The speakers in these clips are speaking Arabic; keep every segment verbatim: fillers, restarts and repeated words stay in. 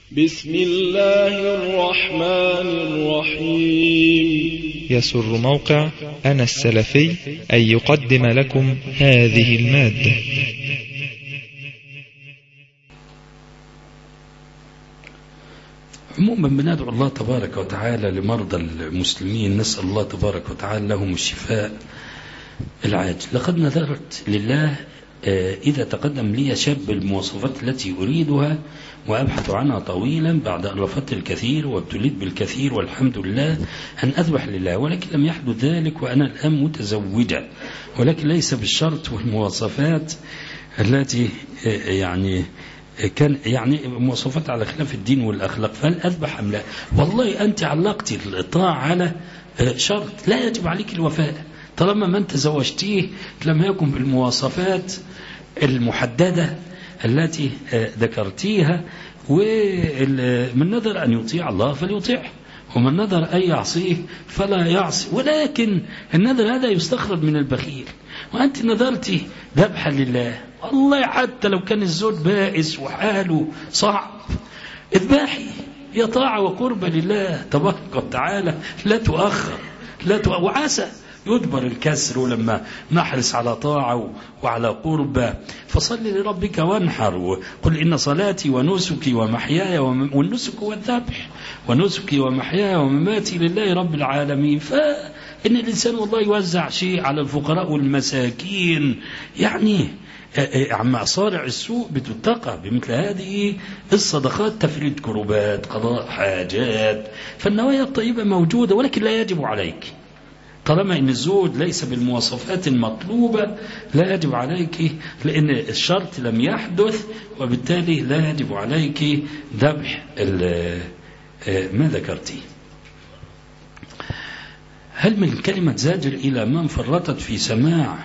بسم الله الرحمن الرحيم. يسر موقع أنا السلفي أن يقدم لكم هذه المادة. عموما بندعو الله تبارك وتعالى لمرضى المسلمين، نسأل الله تبارك وتعالى لهم الشفاء العاجل. لقد نذرت لله إذا تقدم لي شاب المواصفات التي أريدها وأبحث عنها طويلا بعد أن رفضت الكثير وابتليت بالكثير والحمد لله أن أذبح لله، ولكن لم يحدث ذلك وأنا الآن متزوجة، ولكن ليس بالشرط والمواصفات التي يعني كان يعني مواصفات على خلاف الدين والأخلاق، فهل أذبح أم لا؟ والله أنت علقت الطاعة على شرط لا يجب عليك الوفاء، طالما من تزوجتيه لم يكن بالمواصفات المحددة التي ذكرتيها، ومن نظر أن يطيع الله فليطيعه، ومن نظر أن يعصيه فلا يعصي، ولكن النذر هذا يستخرج من البخيل، وأنت نذرتي ذبحا لله. والله حتى لو كان الزوج بائس وحاله صعب اذبحي، هي طاعة وقربة لله تبارك وتعالى لا تؤخر لا تؤخر، وعسى يدبر الكسر لما نحرص على طاعة وعلى قربة. فصل لربك وانحر، وقل إن صلاتي ونسكي ومحياي والنسك والذبح ونسكي ومحياي ومماتي لله رب العالمين. فإن الإنسان والله يوزع شيء على الفقراء والمساكين، يعني عما صارع السوء بتتقى بمثل هذه الصدقات، تفريد كربات، قضاء حاجات، فالنوايا الطيبة موجودة، ولكن لا يجب عليك طالما ان الزوج ليس بالمواصفات المطلوبة لا يجب عليك، لان الشرط لم يحدث، وبالتالي لا يجب عليك ذبح ما ذكرتي. هل من كلمة زاجر إلى من فرطت في سماع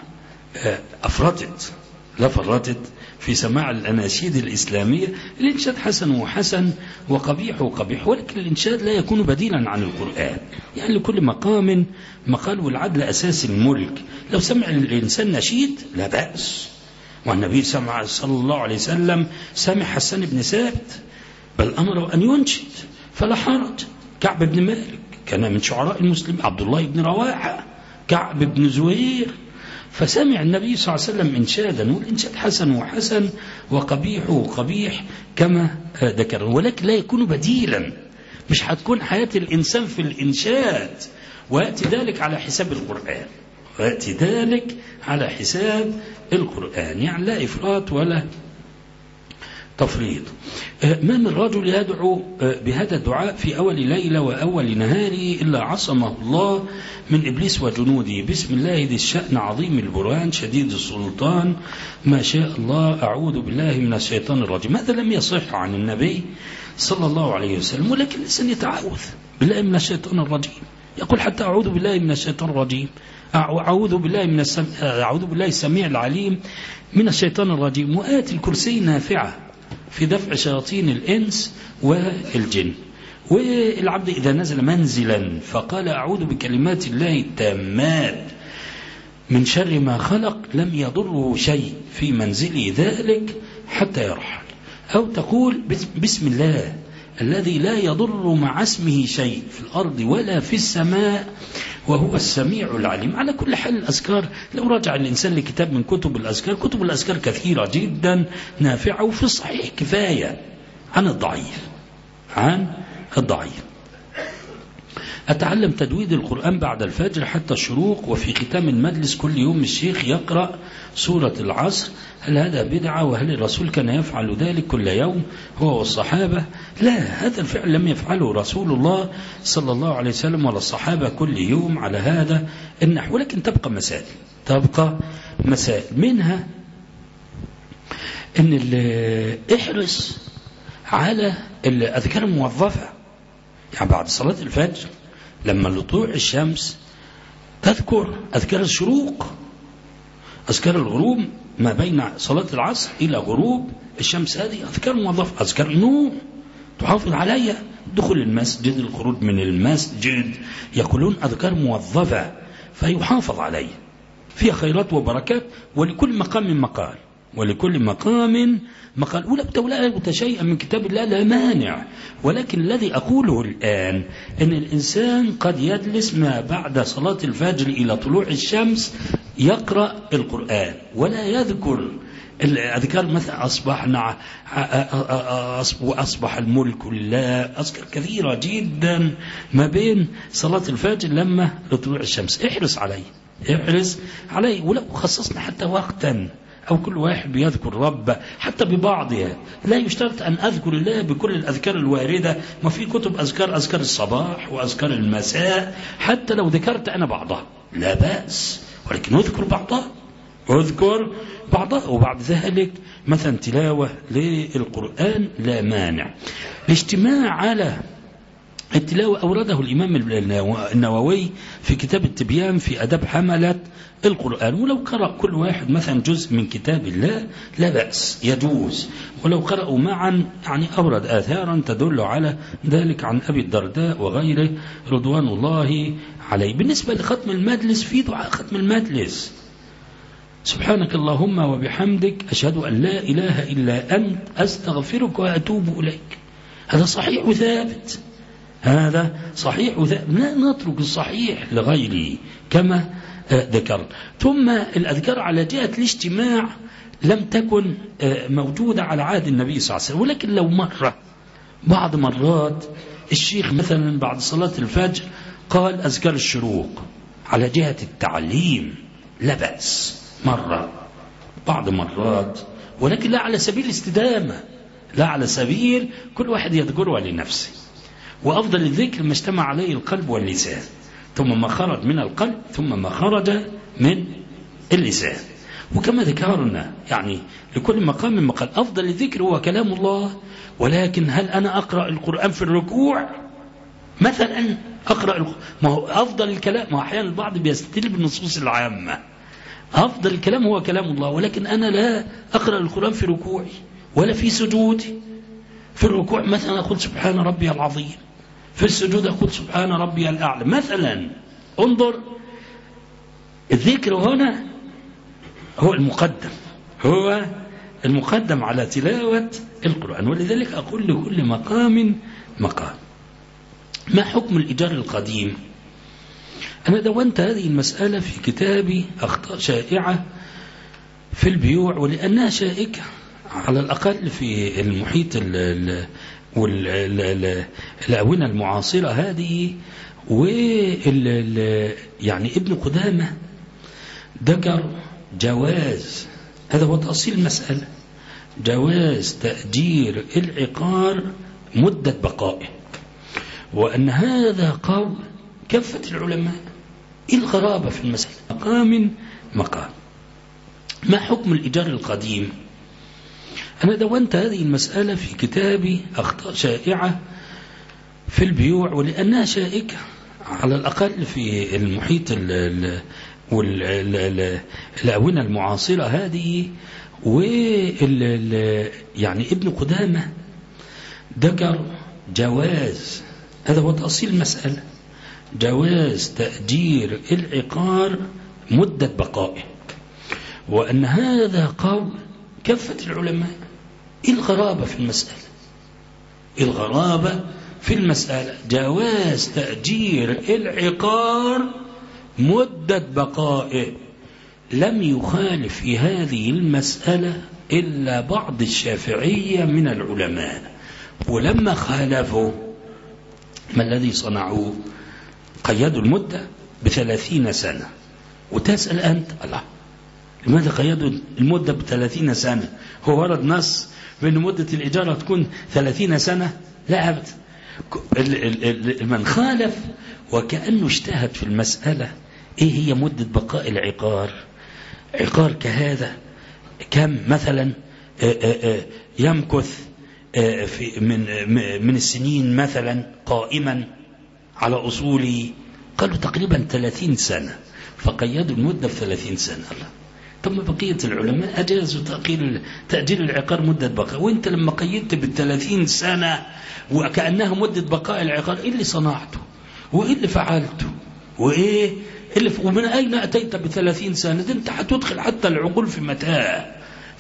أفرطت لا فرطت في سماع الأناشيد الإسلامية؟ الإنشاد حسن وحسن وقبيح وقبيح، ولكن الإنشاد لا يكون بديلا عن القرآن، يعني لكل مقام مقال، والعدل أساس الملك. لو سمع الإنسان نشيد لا بأس، والنبي صلى الله عليه وسلم سمع حسن بن ثابت بل أمره أن ينشد فلا حرج. كعب بن مالك كان من شعراء المسلمين، عبد الله بن رواحة، كعب بن زهير، فسمع النبي صلى الله عليه وسلم إنشادا، والإنشاد حسن وحسن وقبيح وقبيح كما ذكر، ولكن لا يكون بديلا، مش هتكون حياة الإنسان في الإنشاد، ويأتي ذلك على حساب القرآن، ويأتي ذلك على حساب القرآن، يعني لا إفراط ولا تفريط. ما من رجل يدعو بهذا الدعاء في أول ليلة وأول نهاره إلا عصمه الله من إبليس وجنوده. بسم الله ذي الشأن عظيم البرهان شديد السلطان ما شاء الله أعوذ بالله من الشيطان الرجيم. هذا لم يصح عن النبي صلى الله عليه وسلم، ولكن الإنسان يتعوذ بالله من الشيطان الرجيم، يقول حتى أعوذ بالله من الشيطان الرجيم، أعوذ بالله من السم... أعوذ بالله السميع العليم من الشيطان الرجيم. وآت الكرسي نافعة في دفع شياطين الإنس والجن. والعبد إذا نزل منزلا فقال أعوذ بكلمات الله التامات من شر ما خلق لم يضره شيء في منزله ذلك حتى يرحل، أو تقول بسم الله الذي لا يضر مع اسمه شيء في الأرض ولا في السماء وهو السميع العليم. على كل حال الأذكار لو رجع الإنسان لكتاب من كتب الأذكار، كتب الأذكار كثيرة جدا نافعة، وفي الصحيح كفاية عن الضعيف عن الضعيف. أتعلم تجويد القرآن بعد الفجر حتى الشروق، وفي ختام المجلس كل يوم الشيخ يقرأ سورة العصر، هل هذا بدعة؟ وهل الرسول كان يفعل ذلك كل يوم هو والصحابة؟ لا، هذا الفعل لم يفعله رسول الله صلى الله عليه وسلم ولا الصحابة كل يوم على هذا النحو، ولكن تبقى مسائل تبقى مسائل منها ان احرص على الأذكار الموظفة، يعني بعد صلاة الفجر لما لطلوع الشمس تذكر أذكار الشروق، أذكار الغروب ما بين صلاة العصر إلى غروب الشمس، هذه أذكار موظفة. أذكار النوم تحافظ عليها، دخول المسجد، الخروج من المسجد، يقولون أذكار موظفة فيحافظ عليها، فيها خيرات وبركات، ولكل مقام مقال، ولكل مقام مقال. ولو تولأت شيئا من كتاب الله لا مانع، ولكن الذي أقوله الآن أن الإنسان قد يجلس ما بعد صلاة الفجر إلى طلوع الشمس يقرأ القرآن ولا يذكر الأذكار، مثلا أصبحنا وأصبح الملك لله، أذكار كثيرة جدا ما بين صلاة الفجر لما لطلوع الشمس. احرص عليه احرص عليه ولو خصصنا حتى وقتا أو كل واحد بيذكر ربه حتى ببعضها، لا يشترط أن أذكر الله بكل الأذكار الواردة، ما في كتب أذكار، أذكار الصباح وأذكار المساء، حتى لو ذكرت أنا بعضها لا بأس، ولكن أذكر بعضها أذكر بعضها وبعد ذلك مثلا تلاوة للقرآن لا مانع. الاجتماع على التلاوة أورده الإمام النووي في كتاب التبيان في أداب حملة القرآن، ولو قرأ كل واحد مثلا جزء من كتاب الله لا بأس يجوز، ولو قرأوا معا يعني أورد آثارا تدل على ذلك عن أبي الدرداء وغيره رضوان الله عليه. بالنسبة لختم المجلس في دعاء ختم المجلس: سبحانك اللهم وبحمدك أشهد أن لا إله إلا أنت أستغفرك وأتوب إليك. هذا صحيح وثابت، هذا صحيح وثابت، لا نترك الصحيح لغيره كما ذكر. ثم الأذكار على جهة الاجتماع لم تكن موجودة على عهد النبي صلى الله عليه وسلم، ولكن لو مرة بعض مرات الشيخ مثلا بعد صلاة الفجر قال أذكار الشروق على جهة التعليم لا بأس مرة بعض مرات، ولكن لا على سبيل الاستدامة، لا على سبيل كل واحد يذكرها لنفسه. وأفضل الذكر ما اجتمع عليه القلب واللسان، ثم ما خرج من القلب ثم ما خرج من اللسان. وكما ذكرنا يعني لكل مقام مقال. أفضل الذكر هو كلام الله، ولكن هل أنا أقرأ القرآن في الركوع مثلا؟ أقرأ ما هو أفضل الكلام، ما أحيانا البعض بيستدل بالنصوص العامة، أفضل الكلام هو كلام الله، ولكن أنا لا أقرأ القرآن في ركوعي ولا في سجودي. في الركوع مثلا أقول سبحان ربي العظيم، في السجود أقول سبحان ربي الأعلى مثلا. انظر الذكر هنا هو المقدم، هو المقدم على تلاوة القرآن. ولذلك أقول لكل مقام مقام. ما حكم الإيجار القديم؟ أنا دونت هذه المسألة في كتابي أخطاء شائعة في البيوع، ولأنها شائكة على الأقل في المحيط والآونة المعاصرة هذه. وال يعني ابن قدامة ذكر جواز، هذا هو تأصيل المسألة، جواز تأجير العقار مدة بقائه، وأن هذا قول كافة العلماء. إيه الغرابة في المسألة؟ مقام مقام. ما حكم الإيجار القديم؟ أنا دونت هذه المسألة في كتابي أخطاء شائعة في البيوع، ولأنها شائكة على الأقل في المحيط والآونة المعاصرة هذه. وال يعني ابن قدامة ذكر جواز، هذا هو تأصيل المسألة، جواز تأجير العقار مدة بقائه، وأن هذا قول كافة العلماء. إيه الغرابة في المسألة؟ إيه الغرابة في المسألة؟ جواز تأجير العقار مدة بقائه. لم يخالف في هذه المسألة إلا بعض الشافعية من العلماء، ولما خالفوا ما الذي صنعوه؟ قيدوا المدة بثلاثين سنة. وتسأل أنت الله لماذا قيدوا المدة بثلاثين سنة؟ هو ورد نص بأن مدة الإجارة تكون ثلاثين سنة؟ لا أبدا. من خالف وكأنه اجتهد في المسألة إيه هي مدة بقاء العقار. عقار كهذا كم مثلا يمكث في من من السنين مثلا قائما على أصوله؟ قالوا تقريبا ثلاثين سنة، فقيدوا المدة بثلاثين سنة. الله، ثم بقية العلماء أجازوا تأجيل تأجيل العقار مدة بقاء، وانت لما قيدت بالثلاثين سنة وكأنها مدة بقاء العقار إيه اللي صنعته وإيه اللي فعلته وإيه اللي ف... ومن أين أتيت بثلاثين سنة؟ انت هتدخل حتى العقول في متاهة،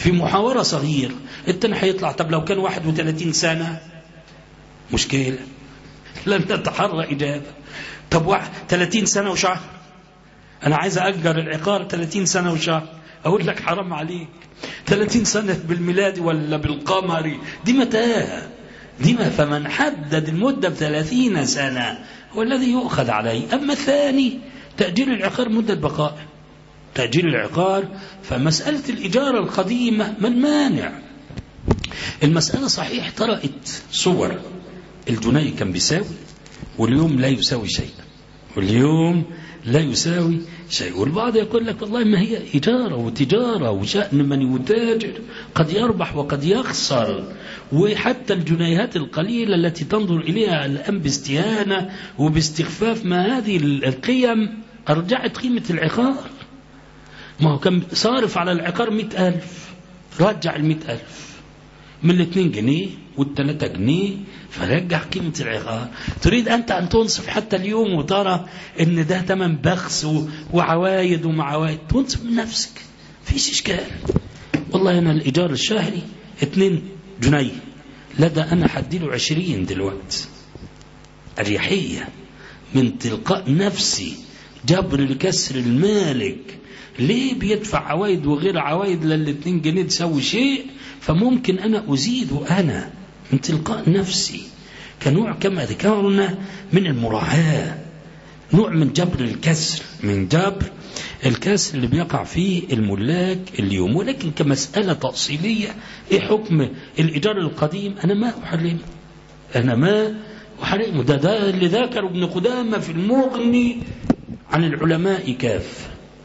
في محاورة صغير التاني هيطلع طب لو كان واحد وثلاثين سنة مشكلة لن تتحرى إجابة. طب واحد ثلاثين سنة وشهر أنا عايز أجر العقار ثلاثين سنة وشهر أقول لك حرام عليك ثلاثين سنة بالميلاد ولا بالقمري دي متاهة دي ما. فمن حدد المدة بثلاثين سنة هو الذي يؤخذ عليه. أما الثاني تأجيل العقار مدة بقاء تأجيل العقار فمسألة الإجارة القديمة ما المانع. المسألة صحيح طرأت صور الجنيه كان بيساوي واليوم لا يساوي شيء واليوم لا يساوي شيء. والبعض يقول لك والله ما هي إجارة وتجارة وشأن من يتاجر قد يربح وقد يخسر. وحتى الجنيهات القليلة التي تنظر إليها الآن باستهانة وباستخفاف ما هذه القيم أرجعت قيمة العقار. ما هو كان صارف على العقار مئة ألف رجع المئة ألف من الاثنين جنيه والثلاثة جنيه فرجع قيمة العقار. تريد أنت أن تنصف حتى اليوم وترى أن ده تمن بخس وعوايد ومعوايد تنصف من نفسك فيش إشكال. والله أنا الإيجار الشهري اثنين جنيه لدى أنا حديله عشرين دلوقتي الريحية من تلقاء نفسي جبر الكسر المالك. ليه بيدفع عوايد وغير عوايد للاثنين جنيه تسوي شيء فممكن أنا أزيد أنا من تلقاء نفسي كنوع كما ذكرنا من المراعاة نوع من جبر الكسر من جبر الكسر اللي بيقع فيه الملاك اليوم. ولكن كمسألة تأصيلية إيه حكم الإيجار القديم أنا ما أحرمه أنا ما أحرمه. ده, ده اللي ذكر ابن قدامة في المغني عن العلماء كافة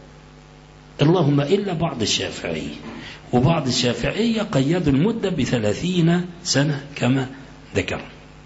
اللهم إلا بعض الشافعي وبعض الشافعية قيدوا المدة بثلاثين سنة كما ذكر.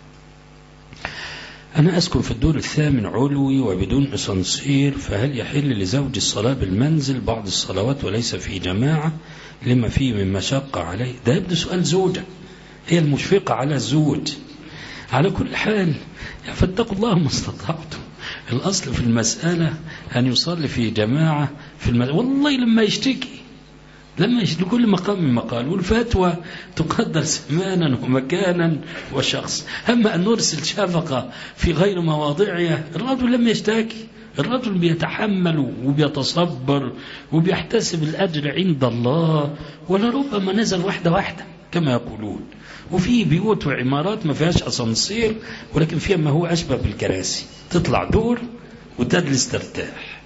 أنا أسكن في الدور الثامن علوي وبدون أسانسير فهل يحل لزوج الصلاة بالمنزل بعض الصلوات وليس في جماعة لما فيه من مشقة عليه؟ ده يبدو سؤال زوجة هي المشفقة على الزوج. على كل حال فاتقوا الله ما استطعتم. الأصل في المسألة أن يصلي في جماعة في المسألة. والله لما يشتكي لما يشتكي كل مقام مقال والفتوى تقدر زمانا ومكانا وشخص. أما أن نرسل شفقة في غير مواضعها الرجل لم يشتكي الرجل بيتحمل وبيتصبر وبيحتسب الأجر عند الله ولربما نزل واحدة واحدة كما يقولون. وفي بيوت وعمارات ما فيهاش أسانسير ولكن فيها ما هو أشبه بالكراسي تطلع دور وتجلس ترتاح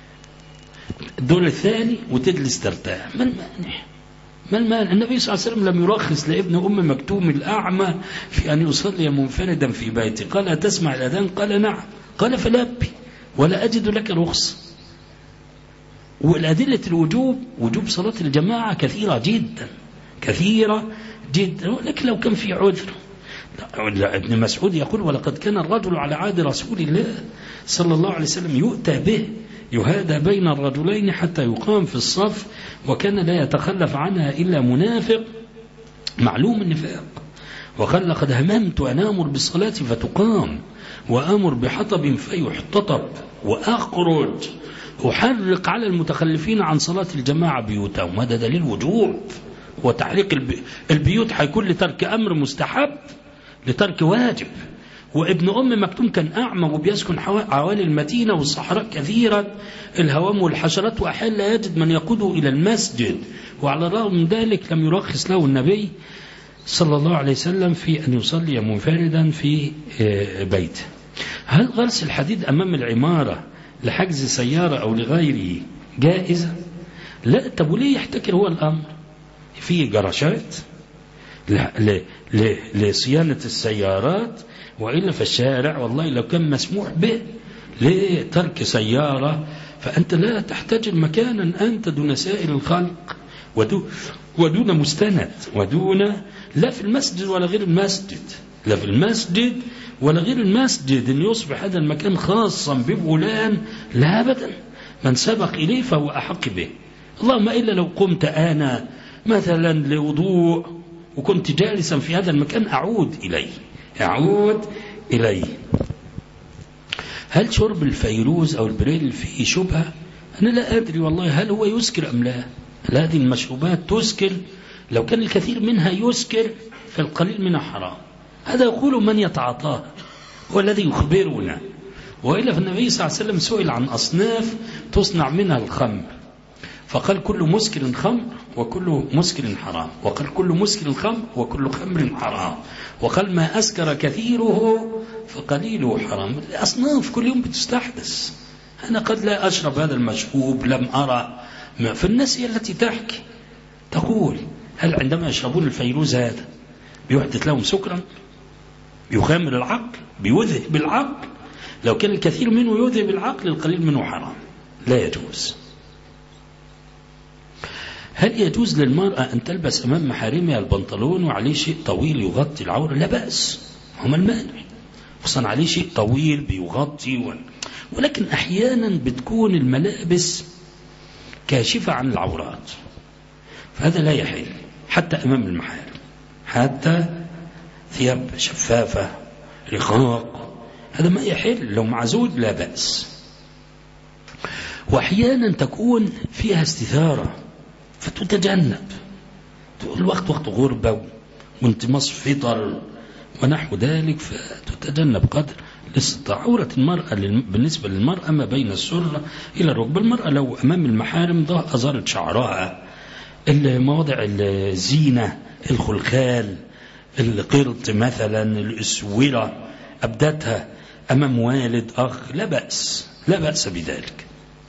الدور الثاني وتجلس ترتاح. ما المانع ما المانع؟ النبي صلى الله عليه وسلم لم يرخص لابن أم مكتوم الأعمى في أن يصلي منفردا في بيته. قال أتسمع الأذان؟ قال نعم. قال فلبي ولا أجد لك رخصة. والأدلة الوجوب وجوب صلاة الجماعة كثيرة جدا كثيرة جدا. ولكن لو كان في عذر ابن مسعود يقول ولقد كان الرجل على عهد رسول الله صلى الله عليه وسلم يؤتى به يهادى بين الرجلين حتى يقام في الصف وكان لا يتخلف عنها إلا منافق معلوم النفاق. وقال لقد هممت أن آمر بالصلاة فتقام وآمر بحطب فيحتطب وأخرج أحرق على المتخلفين عن صلاة الجماعة بيوتهم. هذا دليل وجوب. وتحريق البيوت حيكون لترك أمر مستحب لترك واجب. وابن أم مكتوم كان أعمى وبيسكن حوالي المدينة والصحراء كثيرا الهوام والحشرات وأحيانا لا يجد من يقوده إلى المسجد. وعلى الرغم من ذلك لم يرخص له النبي صلى الله عليه وسلم في أن يصلي منفردا في بيته. هل غرس الحديد أمام العمارة لحجز سيارة أو لغيره جائزة؟ لا. طب وليه يحتكر هو الأمر؟ في جراشات لصيانة السيارات وإلا في الشارع والله لو كان مسموح به لترك سيارة فأنت لا تحتاج مكانا أنت دون سائر الخلق ودون, ودون مستند ودون لا في المسجد ولا غير المسجد لا في المسجد ولا غير المسجد أن يصبح هذا المكان خاصا بفلان لا أبدا. من سبق إليه فهو أحق به. اللهم إلا لو قمت أنا مثلا لوضوء وكنت جالسا في هذا المكان أعود إليه أعود إليه. هل شرب الفيروز أو البريل فيه شبهة؟ أنا لا أدري والله هل هو يسكر أم لا. هذه المشروبات تسكر، لو كان الكثير منها يسكر فالقليل منها حرام. هذا يقول من يتعاطاه، هو الذي يخبرنا. وإلا فالنبي صلى الله عليه وسلم سئل عن أصناف تصنع منها الخمر، فقال كل مسكر خمر وكل مسكر حرام، وقال كل مسكر خمر وكل خمر حرام، وقال ما أسكر كثيره فقليله حرام. الأصناف كل يوم بتستحدث. أنا قد لا أشرب هذا المشروب، لم أرى، فالناس هي التي تحكي تقول هل عندما يشربون الفيروز هذا بيحدث لهم سكرا، يخامر العقل، بيذهب العقل؟ لو كان الكثير منه يذهب العقل القليل منه حرام، لا يجوز. هل يجوز للمرأة أن تلبس أمام محارمها البنطلون وعليه شيء طويل يغطي العورة؟ لا بأس، هم المانع، خصوصا عليه شيء طويل بيغطي و... ولكن أحيانا بتكون الملابس كاشفة عن العورات، فهذا لا يحل حتى أمام المحارم، حتى ثياب شفافة رقاق، هذا ما يحل. لو معزول لا بأس. وأحيانا تكون فيها استثارة فتتجنب، الوقت وقت غربة وانتماس فطر ونحو ذلك، فتتجنب قدر الاستطاعة. عورة المرأة بالنسبة للمرأة ما بين السرة إلى الركبة. المرأة لو أمام المحارم أظهرت شعرها، المواضع الزينة، الخلخال، القرط مثلا، الأسورة، أبدتها أمام والد أخ، لا بأس، لا بأس بذلك.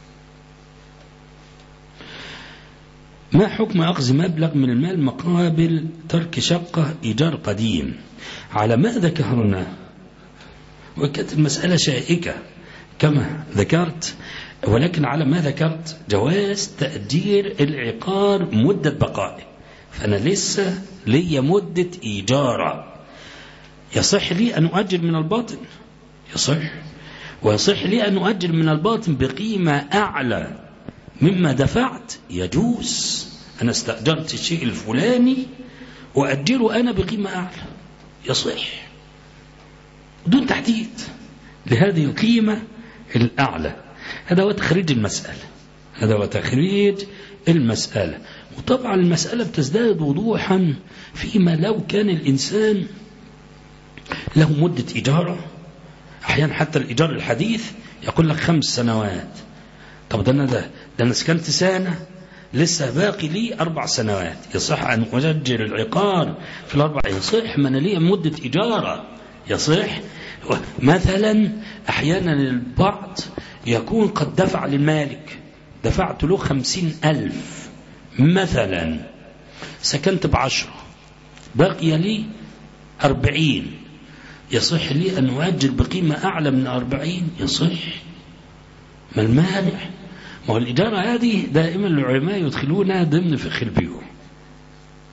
ما حكم أخذ مبلغ من المال مقابل ترك شقة إيجار قديم؟ على ما ذكرنا، وكانت المسألة شائكة كما ذكرت، ولكن على ما ذكرت جواز تأجير العقار مدة بقائه، فأنا لسه لي مدة إيجار، يصح لي أن أؤجر من الباطن، يصح، ويصح لي أن أؤجر من الباطن بقيمة أعلى مما دفعت، يجوز. أنا استأجرت الشيء الفلاني وأجره أنا بقيمة أعلى، يصح بدون تحديد لهذه القيمة الأعلى. هذا هو تخريج المسألة، هذا هو تخريج المسألة. وطبعا المسألة بتزداد وضوحا فيما لو كان الإنسان له مدة إيجاره، أحيانا حتى الإيجار الحديث يقول لك خمس سنوات، طب ده أنا ده, ده أنا سكنت سنة لسه باقي لي أربع سنوات، يصح أن أجر العقار في الأربع؟ يصح، ما أنا لي مدة إجارة، يصح. مثلا أحيانا البعض يكون قد دفع للمالك، دفعت له خمسين ألف مثلا، سكنت بعشرة، باقي لي أربعين، يصح لي أن أؤجر بقيمة أعلى من أربعين؟ يصح، ما المانع؟ ما هو الإجارة هذه دائما العلماء يدخلونها ضمن فقه البيوع،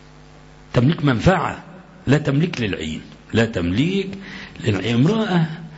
تملك منفعة، لا تملك للعين، لا تملك للعين. امرأة